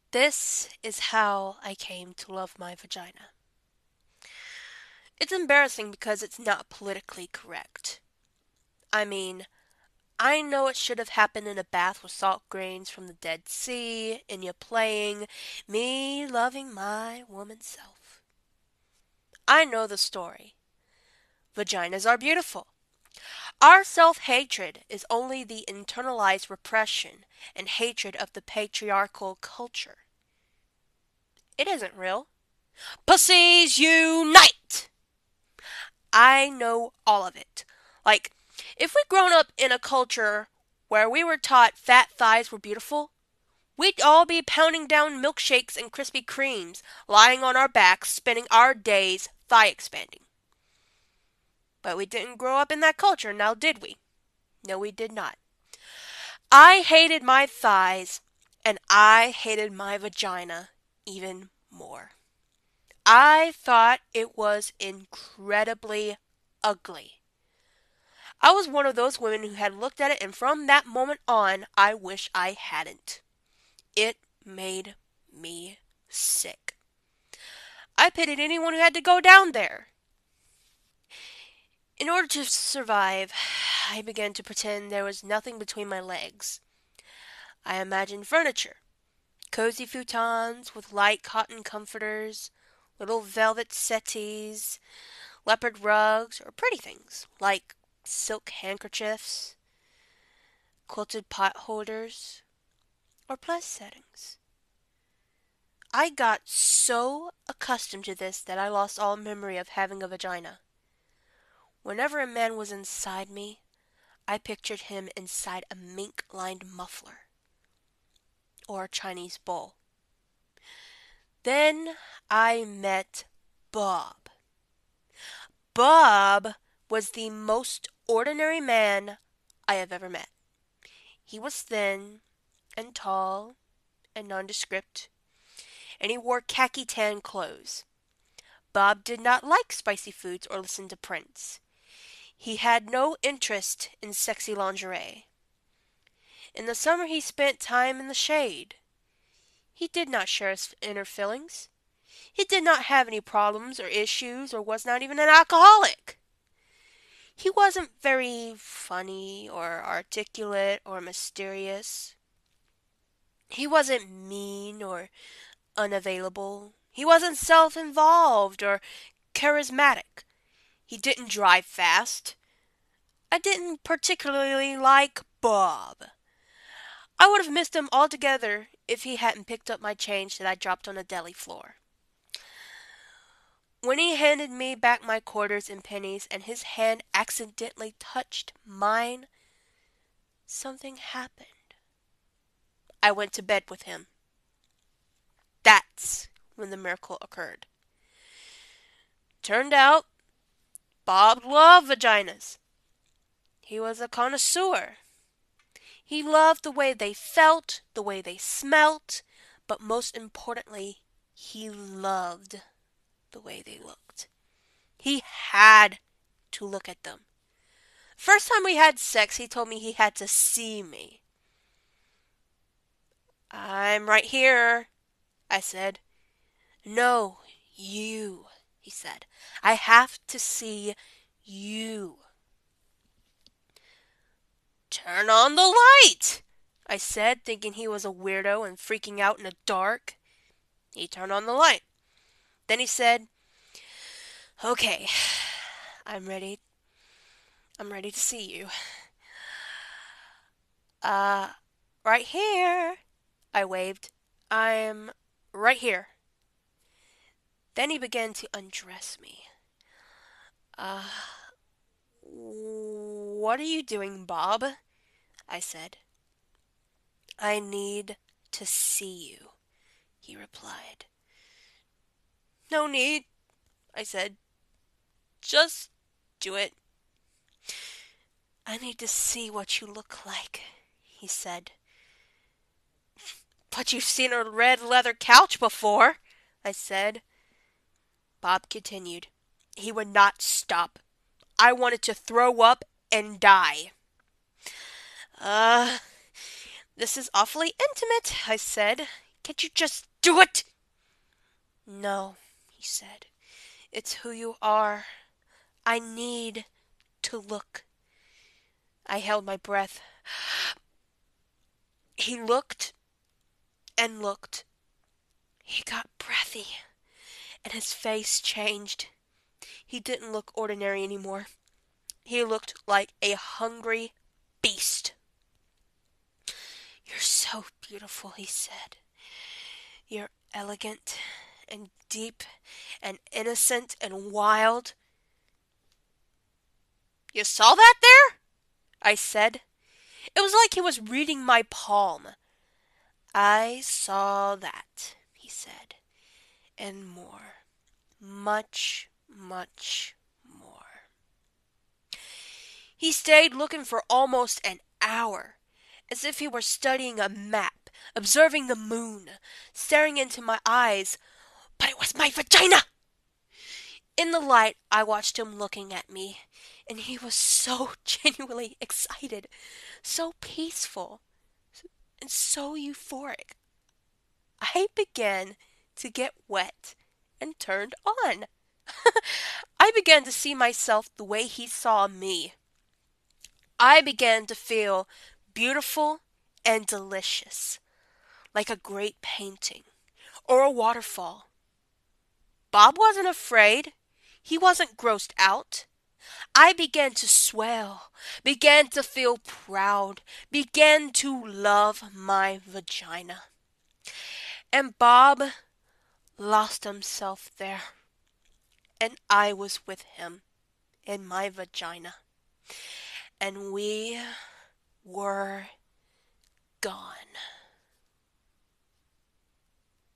This is how I came to love my vagina. It's embarrassing because it's not politically correct. I mean, I know it should have happened in a bath with salt grains from the Dead Sea, and you playing, me loving my woman self. I know the story. Vaginas are beautiful. Our self-hatred is only the internalized repression and hatred of the patriarchal culture. It isn't real. Pussies unite! I know all of it. Like, if we'd grown up in a culture where we were taught fat thighs were beautiful, we'd all be pounding down milkshakes and Krispy Kremes, lying on our backs, spending our days thigh expanding. But we didn't grow up in that culture, now did we? No, we did not. I hated my thighs, and I hated my vagina even more. I thought it was incredibly ugly. I was one of those women who had looked at it, and from that moment on, I wish I hadn't. It made me sick. I pitied anyone who had to go down there. In order to survive, I began to pretend there was nothing between my legs. I imagined furniture, cozy futons with light cotton comforters, little velvet settees, leopard rugs, or pretty things like silk handkerchiefs, quilted pot holders, or plus settings. I got so accustomed to this that I lost all memory of having a vagina. Whenever a man was inside me, I pictured him inside a mink-lined muffler or a Chinese bowl. Then I met Bob. Bob was the most ordinary man I have ever met. He was thin and tall and nondescript, and he wore khaki tan clothes. Bob did not like spicy foods or listen to Prince. He had no interest in sexy lingerie. In the summer he spent time in the shade. He did not share his inner feelings. He did not have any problems or issues or was not even an alcoholic. He wasn't very funny or articulate or mysterious. He wasn't mean or unavailable. He wasn't self-involved or charismatic. He didn't drive fast. I didn't particularly like Bob. I would have missed him altogether if he hadn't picked up my change that I dropped on the deli floor. When he handed me back my quarters and pennies and his hand accidentally touched mine, something happened. I went to bed with him. That's when the miracle occurred. Turned out, Bob loved vaginas. He was a connoisseur. He loved the way they felt, the way they smelt, but most importantly, he loved the way they looked. He had to look at them. First time we had sex, he told me he had to see me. I'm right here, I said. No, you, he said. I have to see you. Turn on the light, I said, thinking he was a weirdo and freaking out in the dark. He turned on the light. Then he said, okay, I'm ready. I'm ready to see you. Uh, right here, I waved. I'm right here. Then he began to undress me. Uh, what are you doing, Bob? I said. I need to see you, he replied. No need, I said. Just do it. I need to see what you look like, he said. But you've seen a red leather couch before, I said. Bob continued. He would not stop. I wanted to throw up and die. This is awfully intimate, I said. Can't you just do it? No, he said. It's who you are. I need to look. I held my breath. He looked and looked. He got breathy, and his face changed. He didn't look ordinary anymore. He looked like a hungry beast. You're so beautiful, he said. You're elegant and deep and innocent and wild. You saw that there? I said. It was like he was reading my palm. I saw that, he said, and more. Much, much more. He stayed looking for almost an hour, as if he were studying a map, observing the moon, staring into my eyes. But it was my vagina! In the light, I watched him looking at me, and he was so genuinely excited, so peaceful, and so euphoric. I began to get wet and turned on. I began to see myself the way he saw me. I began to feel beautiful and delicious, like a great painting or a waterfall. Bob wasn't afraid. He wasn't grossed out. I began to swell, began to feel proud, began to love my vagina. And Bob lost himself there, and I was with him in my vagina. And we were gone.